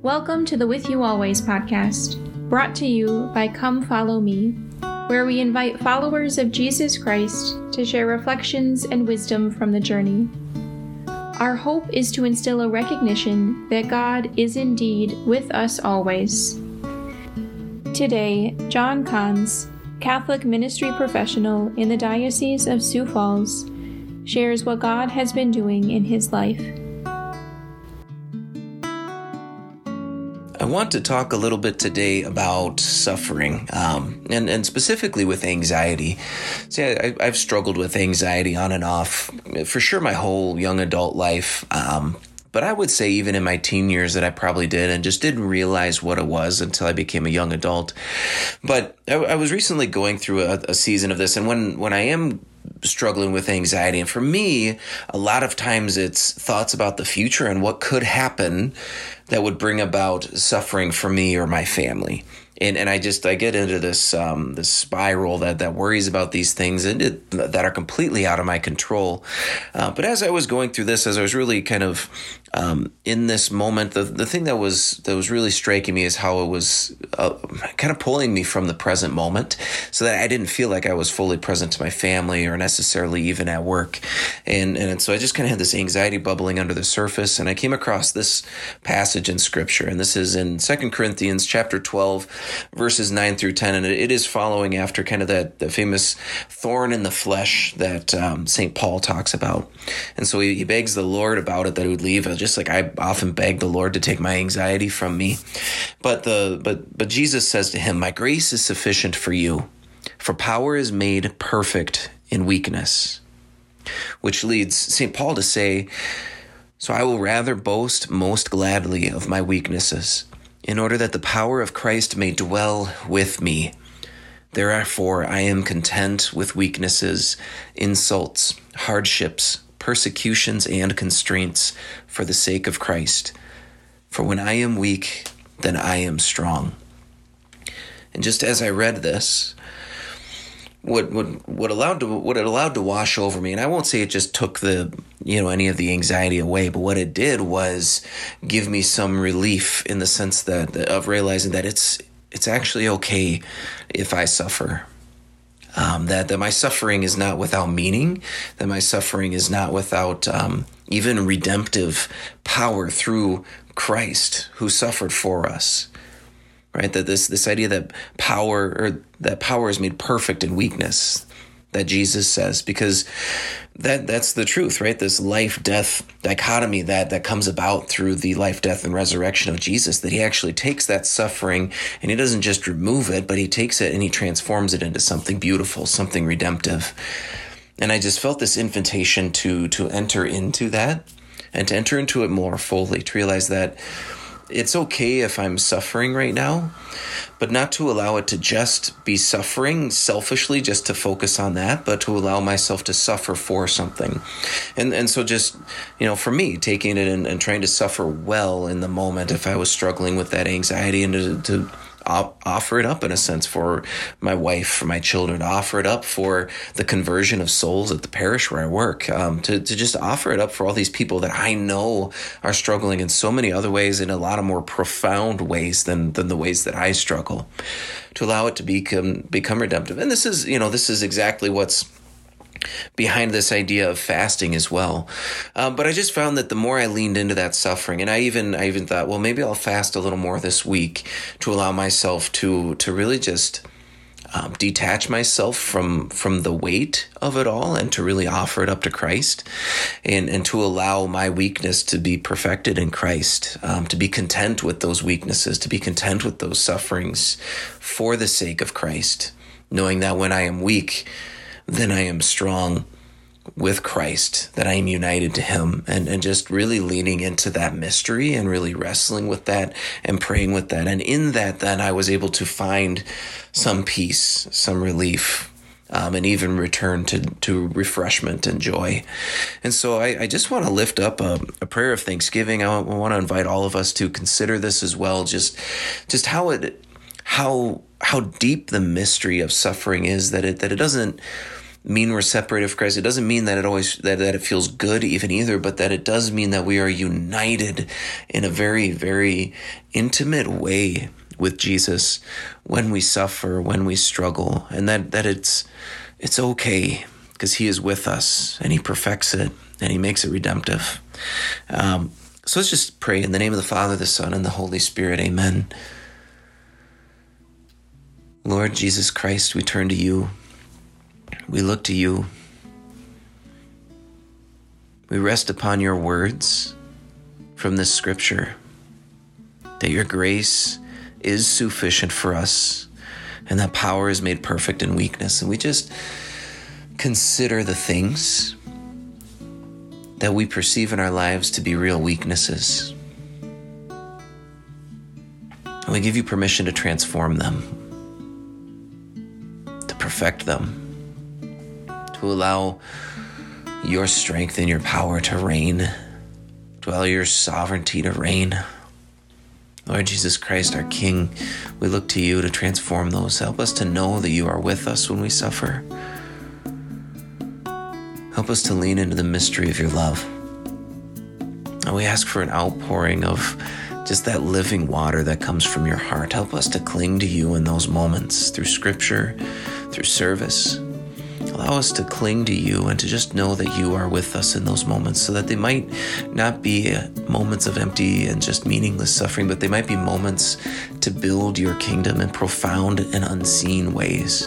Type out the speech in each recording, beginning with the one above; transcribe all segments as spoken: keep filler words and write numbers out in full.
Welcome to the With You Always podcast, brought to you by Come Follow Me, where we invite followers of Jesus Christ to share reflections and wisdom from the journey. Our hope is to instill a recognition that God is indeed with us always. Today, John Kahns, Catholic ministry professional in the Diocese of Sioux Falls, shares what God has been doing in his life. I want to talk a little bit today about suffering, um, and, and specifically with anxiety. See, I, I've struggled with anxiety on and off for sure my whole young adult life, um, but I would say even in my teen years that I probably did and just didn't realize what it was until I became a young adult. But I, I was recently going through a, a season of this, and when, when I am struggling with anxiety. And for me, a lot of times it's thoughts about the future and what could happen that would bring about suffering for me or my family. And and I just, I get into this um, this spiral that, that worries about these things and it, that are completely out of my control. Uh, but as I was going through this, as I was really kind of um, in this moment, the, the thing that was that was really striking me is how it was uh, kind of pulling me from the present moment so that I didn't feel like I was fully present to my family or necessarily even at work. And, and so I just kind of had this anxiety bubbling under the surface. And I came across this passage in Scripture. And this is in Second Corinthians chapter twelve, verses nine through ten, and it is following after kind of that the famous thorn in the flesh that um, Saint Paul talks about. And so he, he begs the Lord about it, that it would leave, just like I often beg the Lord to take my anxiety from me. But the but but Jesus says to him, "My grace is sufficient for you, for power is made perfect in weakness." Which leads Saint Paul to say, "So I will rather boast most gladly of my weaknesses, in order that the power of Christ may dwell with me. Therefore, I am content with weaknesses, insults, hardships, persecutions, and constraints for the sake of Christ. For when I am weak, then I am strong." And just as I read this, what what what allowed to what it allowed to wash over me, and I won't say it just took the you know any of the anxiety away, but what it did was give me some relief in the sense that of realizing that it's it's actually okay if I suffer. Um, that that my suffering is not without meaning, that my suffering is not without um, even redemptive power through Christ who suffered for us. Right, that this this idea that power or that power is made perfect in weakness, that Jesus says, because that that's the truth, right? This life-death dichotomy that that comes about through the life, death, and resurrection of Jesus, that he actually takes that suffering and he doesn't just remove it, but he takes it and he transforms it into something beautiful, something redemptive. And I just felt this invitation to to enter into that and to enter into it more fully, to realize that it's okay if I'm suffering right now, but not to allow it to just be suffering selfishly, just to focus on that, but to allow myself to suffer for something. And and so just, you know, for me, taking it and, and trying to suffer well in the moment if I was struggling with that anxiety, and to, to offer it up in a sense for my wife, for my children, to offer it up for the conversion of souls at the parish where I work, um, to, to just offer it up for all these people that I know are struggling in so many other ways, in a lot of more profound ways than, than the ways that I struggle, to allow it to become, become redemptive. And this is, you know, this is exactly what's behind this idea of fasting as well. Um, but I just found that the more I leaned into that suffering, and I even I even thought, well, maybe I'll fast a little more this week to allow myself to to really just um, detach myself from from the weight of it all, and to really offer it up to Christ, and and to allow my weakness to be perfected in Christ, um, to be content with those weaknesses, to be content with those sufferings for the sake of Christ, knowing that when I am weak, then I am strong with Christ, that I am united to him, and, and just really leaning into that mystery and really wrestling with that and praying with that. And in that, then I was able to find some peace, some relief, um, and even return to, to refreshment and joy. And so I, I just want to lift up a, a prayer of thanksgiving. I want to invite all of us to consider this as well, just, just how it, how, how deep the mystery of suffering is, that it, that it doesn't, mean we're separated from Christ. It doesn't mean that it always that, that it feels good even either, but that it does mean that we are united in a very, very intimate way with Jesus when we suffer, when we struggle, and that, that it's it's okay because he is with us and he perfects it and he makes it redemptive. Um, so let's just pray in the name of the Father, the Son, and the Holy Spirit. Amen. Lord Jesus Christ, we turn to you. We look to you. We rest upon your words from this scripture, that your grace is sufficient for us and that power is made perfect in weakness. And we just consider the things that we perceive in our lives to be real weaknesses. And we give you permission to transform them, to perfect them, to allow your strength and your power to reign, to allow your sovereignty to reign. Lord Jesus Christ, our King, we look to you to transform those. Help us to know that you are with us when we suffer. Help us to lean into the mystery of your love. And we ask for an outpouring of just that living water that comes from your heart. Help us to cling to you in those moments through scripture, through service. Allow us to cling to you and to just know that you are with us in those moments, so that they might not be moments of empty and just meaningless suffering, but they might be moments to build your kingdom in profound and unseen ways.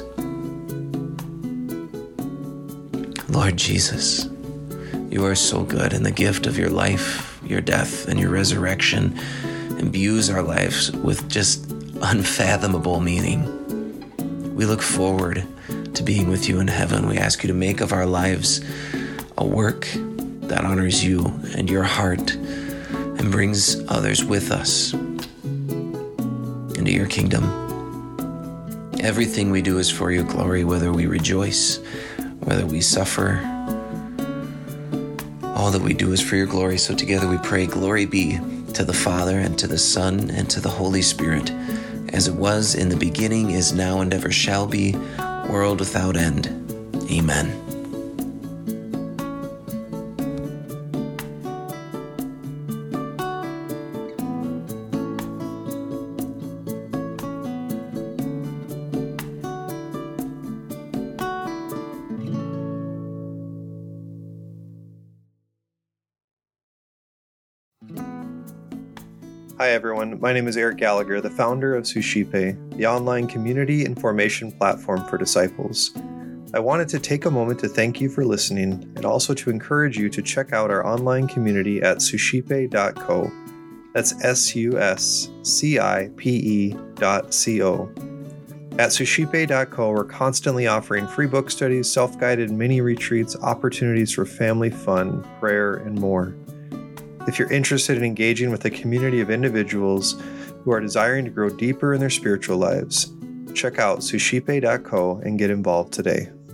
Lord Jesus, you are so good, and the gift of your life, your death, and your resurrection imbues our lives with just unfathomable meaning. We look forward to being with you in heaven. We ask you to make of our lives a work that honors you and your heart and brings others with us into your kingdom. Everything we do is for your glory, whether we rejoice, whether we suffer. All that we do is for your glory. So together we pray, glory be to the Father and to the Son and to the Holy Spirit, as it was in the beginning, is now, and ever shall be, world without end. Amen. Hi everyone, my name is Eric Gallagher, the founder of Suscipe, the online community and formation platform for disciples. I wanted to take a moment to thank you for listening and also to encourage you to check out our online community at suscipe dot co. That's S U S C I P E dot C O. At suscipe dot co, we're constantly offering free book studies, self-guided mini retreats, opportunities for family fun, prayer, and more. If you're interested in engaging with a community of individuals who are desiring to grow deeper in their spiritual lives, check out suscipe dot co and get involved today.